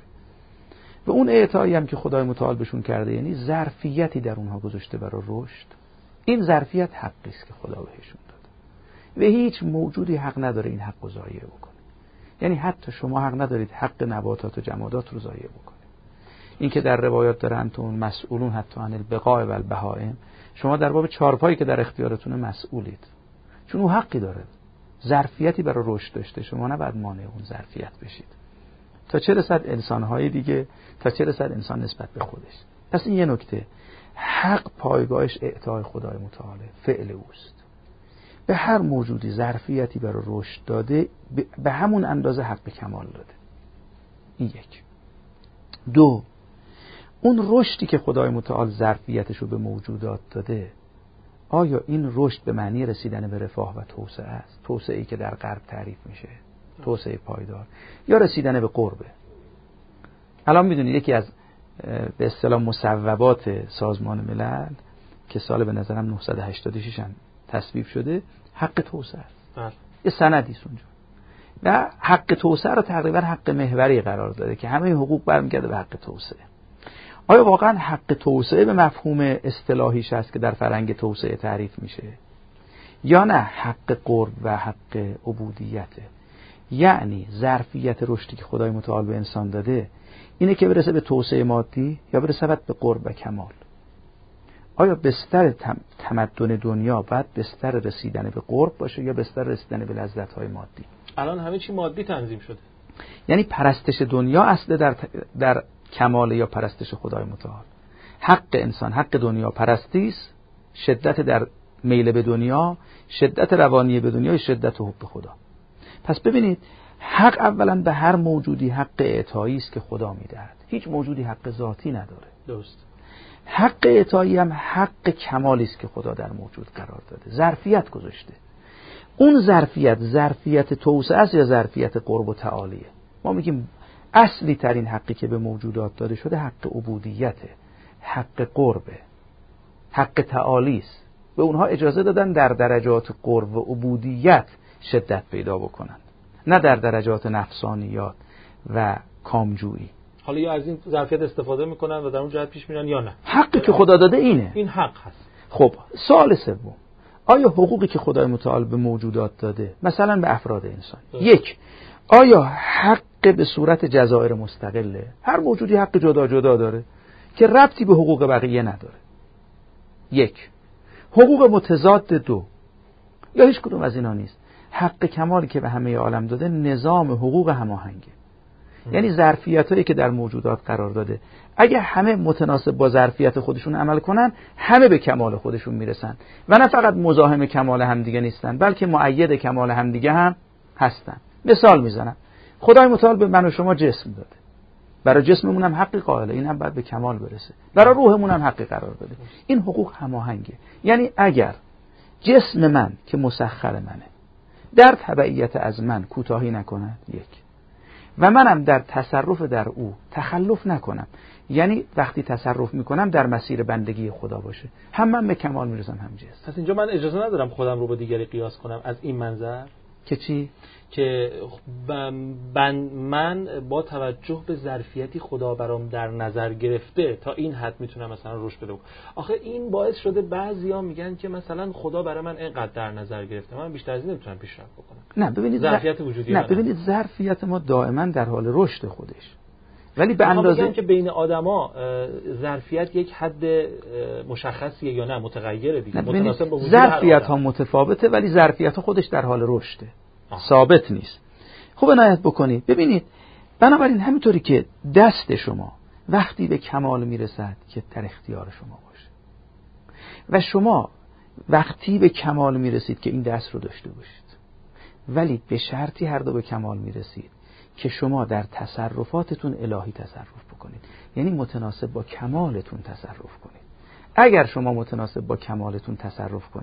و اون اعطایی هم که خدای متعال بهشون کرده یعنی ظرفیتی در اونها گذاشته برای رشد. این ظرفیت حقی است که خدا بهشون داده و هیچ موجودی حق نداره این حق رو ضایع بکنه. یعنی حتی شما حق ندارید حق نباتات و جمادات رو ضایع بکنید. این که در روایات داره انتم مسئولون حتی عن البقاء و البهائم، شما در باب چارپایی که در اختیارتونه مسئولید، چون او حقی داره، ظرفیتی برای رشد داشته، شما نباید مانع اون ظرفیت بشید. تا چه رسد انسان‌های دیگه، تا چه رسد انسان نسبت به خودش. پس این یه نکته، حق پایگاهش اعطای خدای متعال، فعل اوست. به هر موجودی ظرفیتی برای رشد داده، به همون اندازه حق کمال داده. این یک. دو، اون رشدی که خدای متعال ظرفیتش رو به موجودات داده، آیا این رشد به معنی رسیدن به رفاه و توسعه است؟ توسعه‌ای که در غرب تعریف میشه، توسعه پایدار، یا رسیدن به قربه؟ الان میدونید یکی از به اصطلاح مصوبات سازمان ملل که سال به نظرم نهصد و هشتاد و شش تصویب شده، حق توسعه است. یه سندی است اونجا و حق توسعه رو تقریبا حق محوری قرار داده که همه حقوق برمیگرده به حق توسعه. آیا واقعا حق توسعه به مفهوم اصطلاحیش است که در فرهنگ توسعه تعریف میشه، یا نه حق قرب و حق عبودیته؟ یعنی ظرفیت رشدی که خدای متعال به انسان داده اینه که برسه به توسعه مادی یا برسه به قرب و کمال؟ آیا بستر تمدن دنیا باید بستر رسیدن به قرب باشه یا بستر رسیدن به لذت‌های مادی؟ الان همه چی مادی تنظیم شده. یعنی پرستش دنیا اصل در در کمال یا پرستش خدای متعال؟ حق انسان، حق دنیا پرستی است، شدت در میل به دنیا، شدت روانی به دنیا، شدت حب خدا. پس ببینید، حق اولا به هر موجودی حق اعطایی است که خدا میدهد. هیچ موجودی حق ذاتی نداره. درست. حق اعطایی هم حق کمالی است که خدا در موجود قرار داده، ظرفیت گذاشته. اون ظرفیت ظرفیت توسعه است یا ظرفیت قرب و تعالیه؟ ما میگیم اصلی ترین حقی که به موجودات داده شده حق عبودیته، حق قربه، حق تعالی است. به اونها اجازه دادن در درجات قرب و عبودیت شدت پیدا بکنن، نه در درجات نفسانیات و کامجویی. حالا یا از این ظرفیت استفاده میکنن و در اون جهت پیش میرن یا نه. حقی که خدا داده اینه. این حق هست. خب سوال سوم، آیا حقوقی که خدای متعال به موجودات داده، مثلا به افراد انسان، یک، آیا حق به صورت جزایر مستقله؟ هر موجودی حق جدا جدا داره که ربطی به حقوق بقیه نداره. یک. حقوق متضاد؟ دو، یا هیچ کدوم از اینا نیست. حق کمالی که به همه عالم داده نظام حقوق هماهنگه. یعنی ظرفیتایی که در موجودات قرار داده، اگه همه متناسب با ظرفیت خودشون عمل کنن، همه به کمال خودشون میرسن و نه فقط مزاحم کمال همدیگه نیستن، بلکه مؤید کمال همدیگه هم هستن. مثال میزنم، خدای متعال به من و شما جسم داده، برای جسممون هم حقی قائله، این هم باید به کمال برسه. برای روحمون هم حقی قرار داده. این حقوق هماهنگه. یعنی اگر جسم من که مسخر منه در تبعیت از من کوتاهی نکند، یک، و منم در تصرف در او تخلف نکنم، یعنی وقتی تصرف میکنم در مسیر بندگی خدا باشه، هم من به کمال میرسم هم جسم. پس اینجا من اجازه ندارم خودم رو با دیگری قیاس کنم از این منظر که چی؟ که من من با توجه به ظرفیتی خدا برام در نظر گرفته تا این حد میتونم مثلا رشد بده. آخه این باعث شده بعضیا میگن که مثلا خدا برای من اینقدر در نظر گرفته، من بیشتر از این نمیتونم پیشرفت بکنم. نه ببینید ظرفیت وجودی نه ببینید ظرفیت ما دائما در حال رشد خودش، ولی به اندازه میگم که بین آدما ظرفیت یک حد مشخصیه یا نه متغیره دیگه، متناسب با وجود ظرفیت ها متفاوته ولی ظرفیت ها خودش در حال رشده، ثابت نیست. خوب عنایت بکنید. ببینید بنابراین همینطوری که دست شما وقتی به کمال میرسد که در اختیار شما باشه و شما وقتی به کمال میرسید که این دست رو داشته باشید، ولی به شرطی هر دو به کمال میرسید که شما در تصرفاتتون الهی تصرف بکنید، یعنی متناسب با کمالتون تصرف کنید. اگر شما متناسب با کمالتون تصرف کنید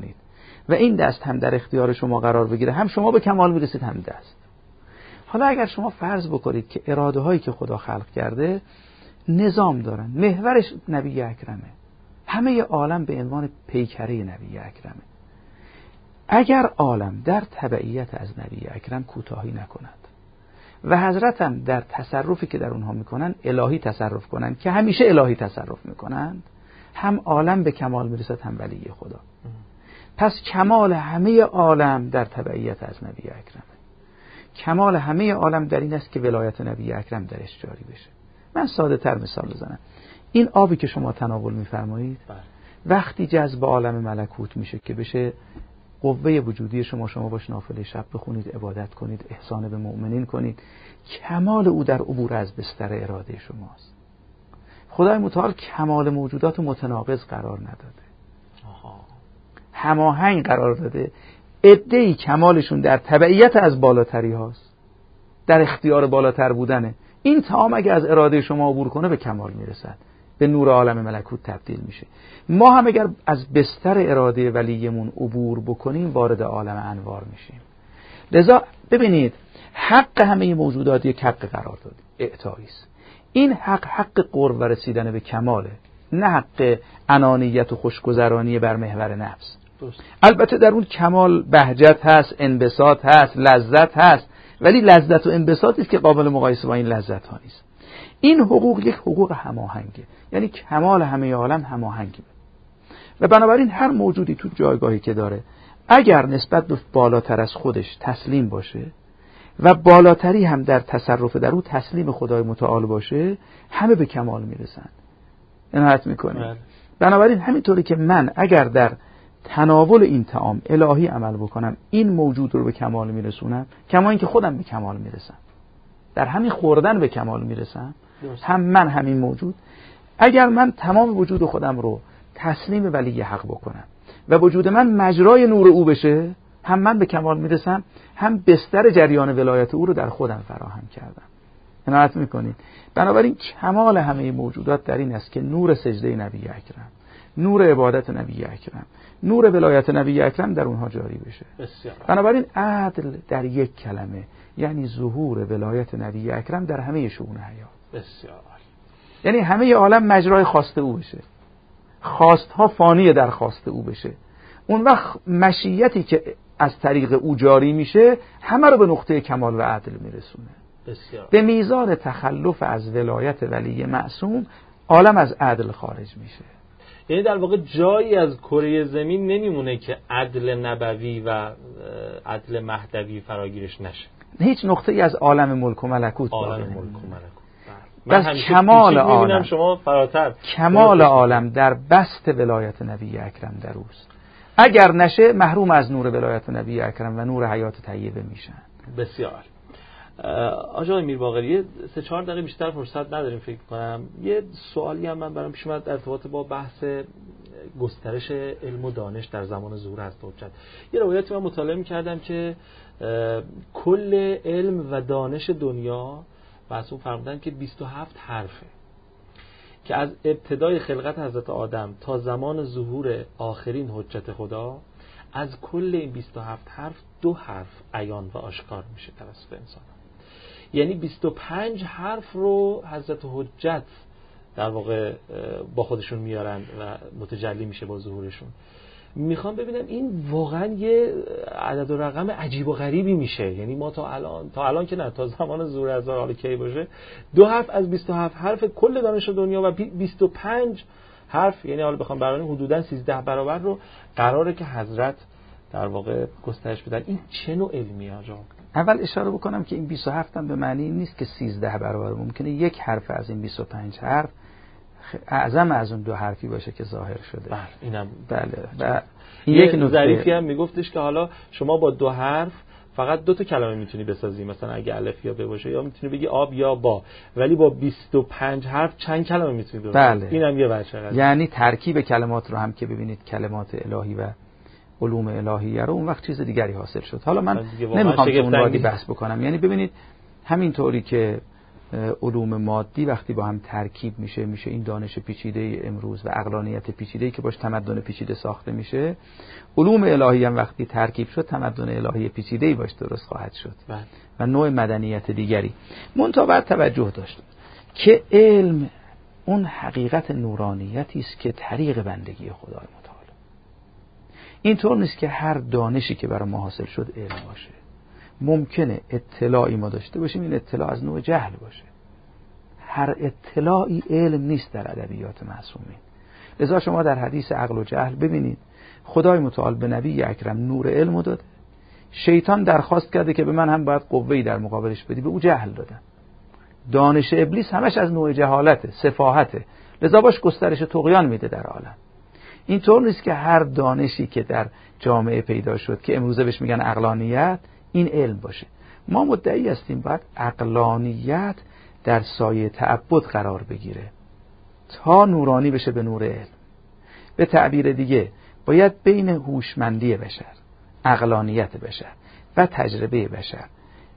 و این دست هم در اختیار شما قرار بگیره، هم شما به کمال میرسید هم دست. حالا اگر شما فرض بکنید که اراده هایی که خدا خلق کرده نظام دارن، محورش نبی اکرمه، همه عالم به عنوان پیکره نبی اکرمه، اگر عالم در تبعیت از نبی اکرم کوتاهی نکند و حضرت هم در تصرفی که در اونها میکنن الهی تصرف کنن که همیشه الهی تصرف میکنند، هم عالم به کمال میرسد هم ولی خدا. پس کمال همه عالم در تبعیت از نبی اکرم، کمال همه عالم در این است که ولایت نبی اکرم درش جاری بشه. من ساده تر مثال بزنم. این آبی که شما تناول میفرمایید وقتی جذب عالم ملکوت میشه که بشه قوه وجودی شما، شما باش نافله شب بخونید، عبادت کنید، احسان به مؤمنین کنید، کمال او در عبور از بستر اراده شماست. خدای متعال کمال موجودات متناقض قرار نداده، هماهنگ قرار داده. عده‌ای کمالشون در تبعیت از بالاتری هاست، در اختیار بالاتر بودنه. این تمام اگه از اراده شما عبور کنه به کمال میرسد، به نور عالم ملکوت تبدیل میشه. ما هم اگر از بستر اراده ولیمون عبور بکنیم وارد عالم انوار میشیم. لذا ببینید حق همه موجودات یک حق قرار داده، اعطایی است. این حق حق قرب و رسیدن به کماله، نه حق انانیت و خوشگذرانی بر محور نفس. دوست. البته در اون کمال بهجت هست، انبساط هست، لذت هست، ولی لذت و انبساطی است که قابل مقایسه با این لذت ها نیست. این حقوق یک حقوق هماهنگه، یعنی کمال همه عالم هماهنگه و بنابراین هر موجودی تو جایگاهی که داره اگر نسبت به بالاتر از خودش تسلیم باشه و بالاتری هم در تصرف در او تسلیم خدای متعال باشه، همه به کمال میرسن. عنایت میکنه. بنابراین همینطوری که من اگر در تناول این طعام الهی عمل بکنم این موجود رو به کمال میرسونم، کما اینکه خودم به کمال میرسم، در همین خوردن به کمال میرسم، هم من همین موجود. اگر من تمام وجود خودم رو تسلیم ولی حق بکنم و وجود من مجرای نور او بشه، هم من به کمال میرسم، هم بستر جریان ولایت او رو در خودم فراهم کردم. عنایت میکنید. بنابراین کمال همه موجودات در این است که نور سجده نبی اکرم، نور عبادت نبی اکرم، نور ولایت نبی اکرم در اونها جاری بشه. بسیار. بنابراین عدل در یک کلمه یعنی ظهور ولایت نبی اکرم در همه شؤون حیات. بسیار. یعنی همه عالم مجرای خواسته او بشه، خواستها فانی در خواسته او بشه. اون وقت مشیتی که از طریق او جاری میشه همه رو به نقطه کمال و عدل میرسونه. بسیار. به میزان تخلف از ولایت ولی معصوم عالم از عدل خارج میشه. یعنی در واقع جایی از کره زمین نمیمونه که عدل نبوی و عدل مهدوی فراگیرش نشه. هیچ نقطه‌ای از عالم ملک و ملکوت عالم ملک و ملکوت. بس کمال عالم شما فراتر کمال عالم در بست ولایت نبی اکرم در اوست. اگر نشه محروم از نور ولایت نبی اکرم و نور حیات طیبه میشن. بسیار. آقای میرباقری سه چهار دقیقه بیشتر فرصت نداریم فکر کنم. یه سوالی هم من برام پیش اومد در ارتباط با بحث گسترش علم و دانش در زمان ظهور حضرت حجت. یه روایتی من مطالعه می‌کردم که کل علم و دانش دنیا معصوم فرمودن که بیست و هفت حرفه که از ابتدای خلقت حضرت آدم تا زمان ظهور آخرین حجت خدا از کل این بیست و هفت حرف دو حرف عیان و آشکار میشه توسط انسان. یعنی بیست و پنج حرف رو حضرت حجت در واقع با خودشون میارن و متجلی میشه با ظهورشون. میخوام ببینم این واقعا یه عدد و رقم عجیب و غریبی میشه. یعنی ما تا الان تا الان که نه تا زمان ظهور از حالا کی باشه دو حرف از بیست و هفت حرف کل دانش دنیا و بیست و پنج حرف، یعنی حالا بخوام برای حدوداً سیزده برابر رو قراره که حضرت در واقع گسترش بدن. این چه نوع علمیه آقا؟ اول اشاره بکنم که این بیست و هفت هم به معنی نیست که سیزده برابر، ممکنه یک حرف از این بیست و پنج حرف اعظم از اون دو حرفی باشه که ظاهر شده. بله اینم بله. و یک نکته ظریفی هم میگفتش که حالا شما با دو حرف فقط دو تا کلمه میتونی بسازی، مثلا اگه الف یا ب باشه یا میتونی بگی آب یا با، ولی با بیست و پنج حرف چند کلمه میتونی درست. بله. اینم یه بچه هست. یعنی ترکیب کلمات رو هم که ببینید کلمات الهی و علوم الهیه رو اون وقت چیز دیگری حاصل شد. حالا من نمیخوام که اون وادی بحث بکنم. یعنی ببینید همینطوری که علوم مادی وقتی با هم ترکیب میشه میشه این دانش پیچیده امروز و عقلانیت پیچیده که باش تمدن پیچیده ساخته میشه. علوم الهی هم وقتی ترکیب شد تمدن الهی پیچیده‌ای باش درست خواهد شد بله. و نوع مدنیت دیگری. منتها باید توجه داشت که علم اون حقیقت نورانیتی است که طریق بندگی خدای متعال. اینطور نیست که هر دانشی که برای ما حاصل شد علم باشه. ممکنه اطلاعی ما داشته باشیم این اطلاع از نوع جهل باشه. هر اطلاعی علم نیست در ادبیات معصومین. لذا شما در حدیث عقل و جهل ببینید خدای متعال به نبی اکرم نور علم داده. شیطان درخواست کرده که به من هم باید قوه‌ای در مقابلش بدی، به او جهل دادن. دانش ابلیس همش از نوع جهالته، سفاهته. لذا باش گسترش طغیان میده در عالم. اینطور نیست که هر دانشی که در جامعه پیدا شد که امروزه بهش میگن عقلانیت این علم باشه. ما مدعی هستیم باید عقلانیت در سایه تعبد قرار بگیره تا نورانی بشه به نور علم. به تعبیر دیگه باید بین هوشمندی بشر، عقلانیت بشر و تجربه بشر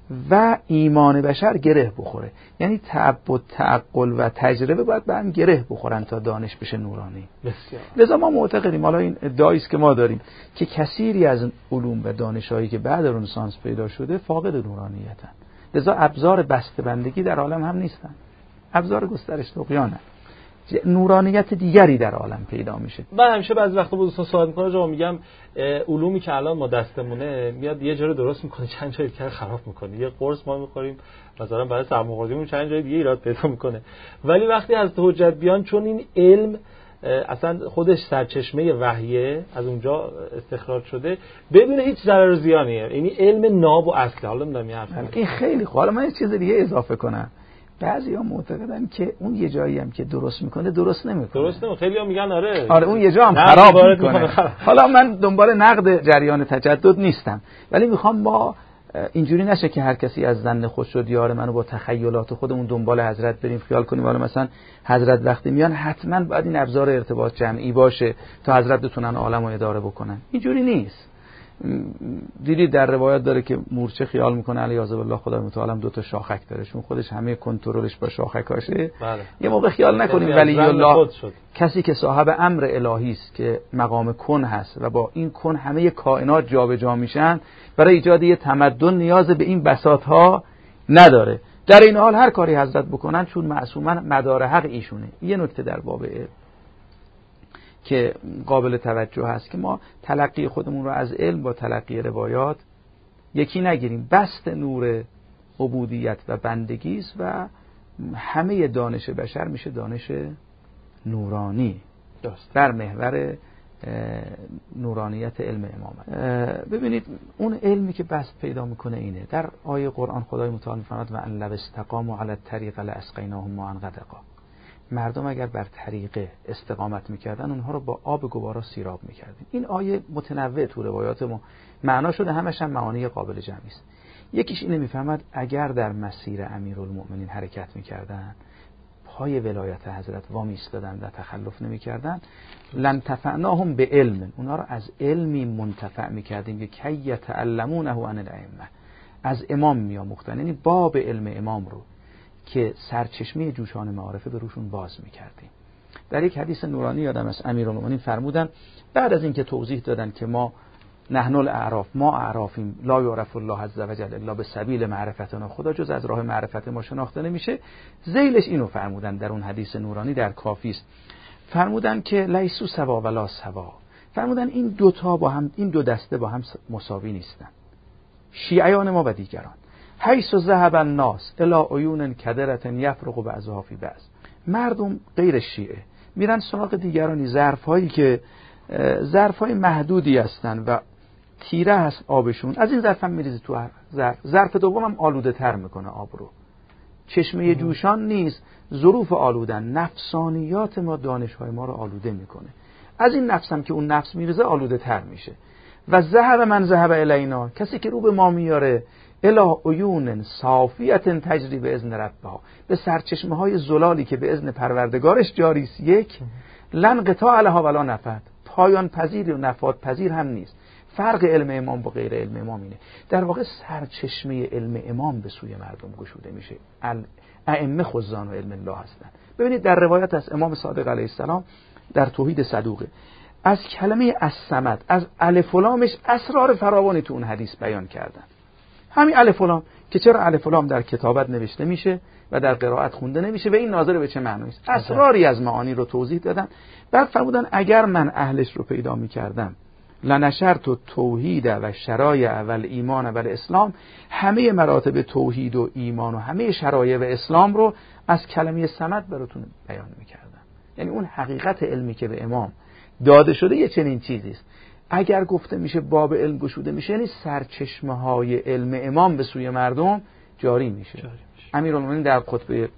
و ایمان بشر گره بخوره. یعنی تعبد، تعقل و تجربه باید به هم گره بخورن تا دانش بشه نورانی. بسیار. لذا ما معتقدیم، حالا این ادعایی است که ما داریم، که کثیری از علوم و دانش‌هایی که بعد رنسانس پیدا شده فاقد نورانیتن. لذا ابزار بسته‌بندگی در عالم هم نیستن، ابزار گسترش طغیانن. نورانیت دیگری در عالم پیدا میشه. من همیشه بعضی وقتا با دوستان صحبت می‌کنم جواب میگم علومی که الان ما دستمونه میاد یه جا رو درست میکنه چند جای دیگه خراب میکنه. یه قرص ما می‌خوریم مثلا برای سرماخوردگیمون چند جای دیگه ایراد پیدا میکنه. ولی وقتی از حجت بیان، چون این علم اصلا خودش سرچشمه وحیه، از اونجا استخراج شده، بدون هیچ ضرر و زیانیه. یعنی علم ناب و اصل. حالا نمیدونم یه حرف این خیلی خوب. حالا من یه چیز دیگه اضافه کنم. بعضیا معتقدن که اون یه جایی هم که درست میکنه درست نمیکنه. درست نمیکنه. خیلی‌ها میگن آره. آره اون یه جا هم خراب میکنه. حالا من دنبال نقد جریان تجدد نیستم، ولی میخوام با اینجوری نشه که هر کسی از ظن خود شد یار منو با تخیلات خودمون دنبال حضرت بریم خیال کنیم حالا مثلا حضرت وقتی میان حتما باید این ابزار ارتباط جمعی باشه تا حضرت بتونن عالم رو اداره بکنن. اینجوری نیست. دیدی در روایت داره که مورچه خیال میکنه علیاذ بالله خدای متعال دو تا شاخک داره، چون خودش همه کنترلش با شاخکاشه. بله. یه موقع خیال نکنیم ولی الله کسی که صاحب امر الهی است که مقام کن هست و با این کن همه کائنات جابجا میشن، برای ایجاد یه تمدن نیاز به این بساط‌ها نداره. در این حال هر کاری حضرت بکنن چون معصومن مدار حق ایشونه. یه نکته در باب علم که قابل توجه هست که ما تلقی خودمون رو از علم با تلقی روایات یکی نگیریم. بست نور عبودیت و بندگی است و همه دانش بشر میشه دانش نورانی درست در محور نورانیت علم امامت. ببینید اون علمی که بست پیدا میکنه اینه. در آیه قرآن خدای متعال میفرماید و ان لو استقاموا علی الطریق لاسقیناهم ماء غدقا. مردم اگر بر طریقه استقامت میکردن اونها رو با آب گوارا سیراب میکردیم. این آیه متنوع تو روایات ما معنا شده، همش هم معانی قابل جمعی است. یکیش اینه میفهمد اگر در مسیر امیرالمؤمنین حرکت میکردن، پای ولایت حضرت وامی ایستادن و تخلف نمیکردن، لن تفعناهم به علم، اونها رو از علمی منتفع میکردیم که کی یتعلمونه عن الائمه، از امام میآموختن. یعنی باب علم امام رو که سرچشمه جوشان معارفه به روشون باز میکردیم. در یک حدیث نورانی یادم از امیرالمؤمنین فرمودن بعد از اینکه توضیح دادن که ما نحن الاعراف، ما اعرافیم، لا یعرف الله عز وجل الا به سبیل معرفتنا، خدا جز از راه معرفت ما شناخته نمیشه. ذیلش اینو فرمودن در اون حدیث نورانی در کافی است، فرمودن که لیسو سوا ولا سوا، فرمودن این دو تا با هم، این دو دسته با هم مساوی نیستن، شیعیان ما و دیگران. حیث ذهب الناس الی عیون کدرة یفرق بعضها فی بعض، مردم غیر شیعه میرن سراغ دیگرانی، ظرف‌هایی که ظرف‌های محدودی هستن و تیره هست آبشون، از این ظرف هم میریزی تو ظرف، ظرف دوم هم آلوده تر میکنه آب رو. چشمه جوشان نیست، ظروف آلودن، نفسانیات ما دانش‌های ما رو آلوده میکنه. از این نفس هم که اون نفس میریزه آلوده تر میشه. و ذهب من ذهب الینا، کسی که رو به ما میاره، الی عیون صافیت تجری به اذن ربها، به سرچشمه های زلالی که به اذن پروردگارش جاری است، یک لن قطاع لها ولا نفد، پایان پذیر و نفاد پذیر هم نیست. فرق علم امام با غیر علم امام اینه. در واقع سرچشمه علم امام به سوی مردم گشوده میشه. ائمه خزان و علم الله هستند. ببینید در روایت از امام صادق علیه السلام در توحید صدوقه از کلمه الصمد، از الف و لامش اسرار فراوانی تو اون حدیث بیان کردن. همین الف و لام که چرا الف و لام در کتابت نوشته میشه و در قرائت خونده نمیشه و این ناظر به چه معنی است، اسراری از معانی رو توضیح دادن. بعد فرمودن اگر من اهلش رو پیدا میکردم لنشرت توحید و شرایع و ایمان و اسلام، همه مراتب توحید و ایمان و همه شرایع و اسلام رو از کلمه صمد براتون بیان میکردم. یعنی اون حقیقت علمی که به امام داده شده یه چنین چیزی است. اگر گفته میشه باب علم گشوده میشه، یعنی سرچشمه های علم امام به سوی مردم جاری میشه. امیرالمومنین در خطبه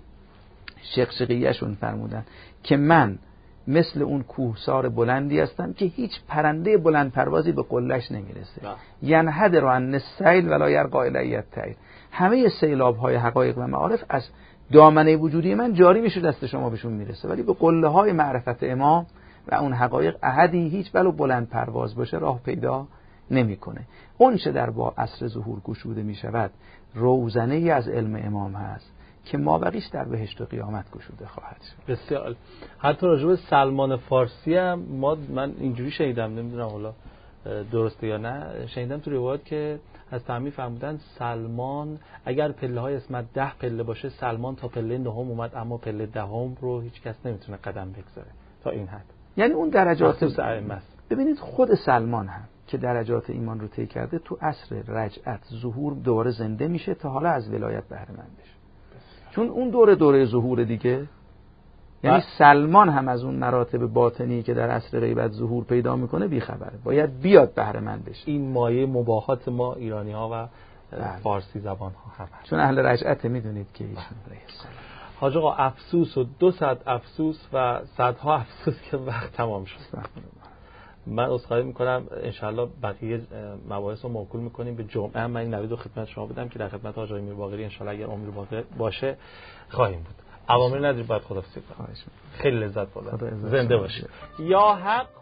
شقشقیه‌شون فرمودن که من مثل اون کوهسار بلندی هستم که هیچ پرنده بلند پروازی به قله‌اش نمیرسه. ینحدر عن السیل ولا یرقی الی الطیر. همه سیلاب های حقایق و معارف از دامنه وجودی من جاری میشه، دست شما بهشون میرسه، ولی به قله های معرفت امام و اون حقایق احدی هیچ ولو بلند پرواز باشه راه پیدا نمیکنه. اون چه در با عصر ظهور گشوده میشود روزنه ای از علم امام هست که مابقیش در بهشت و قیامت گشوده خواهد شد. بسیار. حتی راجع به سلمان فارسی هم ما من اینجوری شنیدم، نمیدونم حالا درسته یا نه، شنیدم تو روایات که از تعمیر فرمودن سلمان اگر پله های اسمت ده پله باشه، سلمان تا پله نهم اومد اما پله دهم رو هیچ کس نمیتونه قدم بگذاره تا این حد. یعنی اون درجات مخصوص ائمه است. ببینید خود سلمان هم که درجات ایمان رو طی کرده تو عصر رجعت ظهور دوباره زنده میشه تا حالا از ولایت بهره مند بشه. چون اون دوره دوره ظهور دیگه، یعنی سلمان هم از اون مراتب باطنی که در عصر غیبت ظهور پیدا میکنه بیخبره، باید بیاد بهره مند بشه. این مایه مباهات ما ایرانی ها و فارسی زبان ها هم هست. چون اهل رجعت میدونید که ایشون حاج آقا افسوس و دو صد افسوس و صدها افسوس که وقت تمام شد. من عذرخواهی میکنم، انشالله بقیه مباحث رو موکول میکنیم به جمعه. من این نوید رو خدمت شما بدم که در خدمت حاج آقای میرباقری انشالله اگر عمر باقی باشه خواهیم بود. عوامل نداریم، باید خدافظی کنیم. خیلی لذت بردم. زنده باشید. یا حق